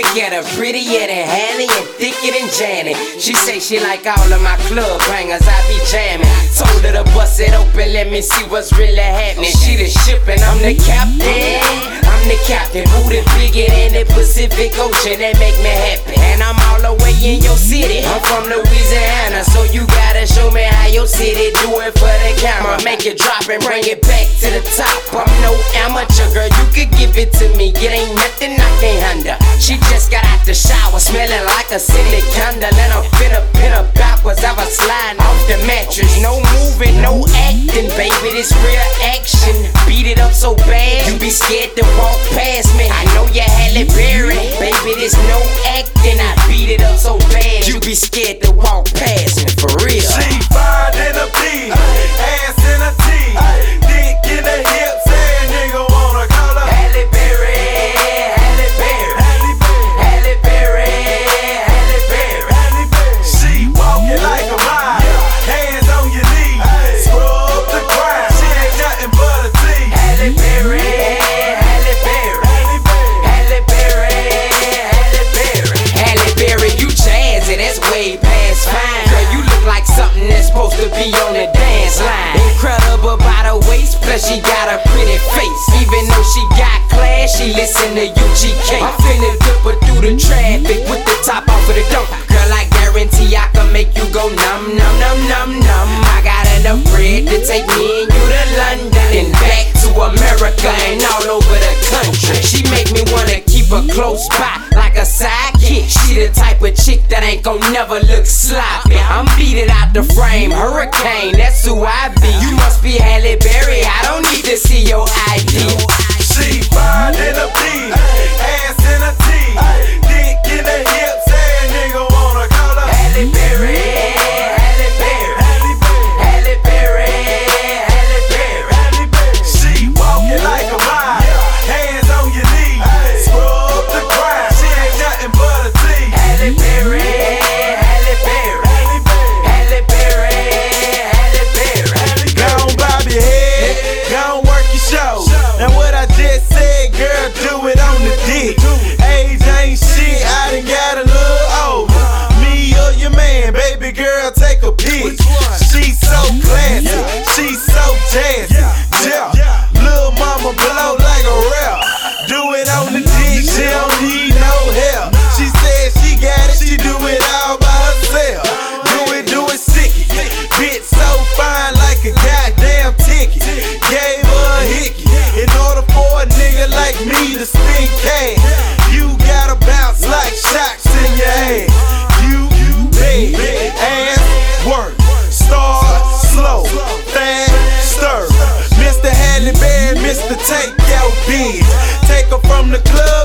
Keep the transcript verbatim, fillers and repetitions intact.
got her prettier than Hanny and thicker than Janet. She say she like all of my club bangers, I be jamming. Told her to bust it open, let me see what's really happening. She the ship and I'm the captain. I'm the captain, booty bigger than the Pacific Ocean, that make me happy. And I'm all the way in your city, I'm from Louisiana, so you gotta show me how your city do it for the camera. Make it drop and bring it back to the top. I'm no amateur, girl, you could give it to me. It ain't nothing I can't handle. She just got out the shower, smelling like a city candle. And I'm finna pin her backwards, I was sliding off the mattress. No moving, no acting, baby, this real action. Beat it up so bad, you be scared to walk past me. I know you Halle Berry, baby, this no acting. I beat it up so bad, you be scared to walk past me, for real. She fine in a B, ass in a T, dick in the hips, and nigga wanna call her Halle Berry, Halle Berry, Halle Berry, Halle Berry. She walking like a mile, hands on your knees, scrub the ground. She ain't nothing but a T. Halle Berry, Halle Berry, Halle Berry, Halle Berry, Halle Berry. You jazzy, that's way past fine. Girl, you look like something that's supposed to be on the dance line. Incredible by the waist, plus she got a pretty face. Even though she got class, she listen to U G K. I'm finna dip her through the traffic with the top off of the dump. Girl, I guarantee I can make you go numb, numb, numb, numb, numb. I got enough bread to take me and you to London and back to America and all over the country. She make me wanna keep her close by like a sidekick. She the type of chick that ain't gon' never look sloppy. I'm beating out the frame, hurricane, that's who I be. You must be Halle Berry, I don't need to see your I D. She fine in a B, ass in a T, dick in the hips, and nigga wanna call her Halle Berry, Halle Berry, Halle Berry, Halle Berry. She walking like a mile, hands on your knees, scrub the ground. She ain't nothing but a T. Halle Berry, Halle Berry, Halle Berry, Halle Berry. Go on, bob your head, go on, work your show. Now what I just said, girl, do it on the dick. Age ain't shit, I done got a little older. Me or your man, baby girl, take a pic. She so classy, she so jazzy. Yeah, little mama blow like a rap. Do it on the dick, she don't need no help. She said she got it, she do it all by herself. Do it, do it sicky. Bitch so fine like a goddamn ticket. Gave her a hickey. In order for a nigga like me to spin cash, you gotta bounce like shocks in your ass. You, you big ass work. Start slow, faster. Mister Halle Berry, Mister Take Your Bitch. Take her from the club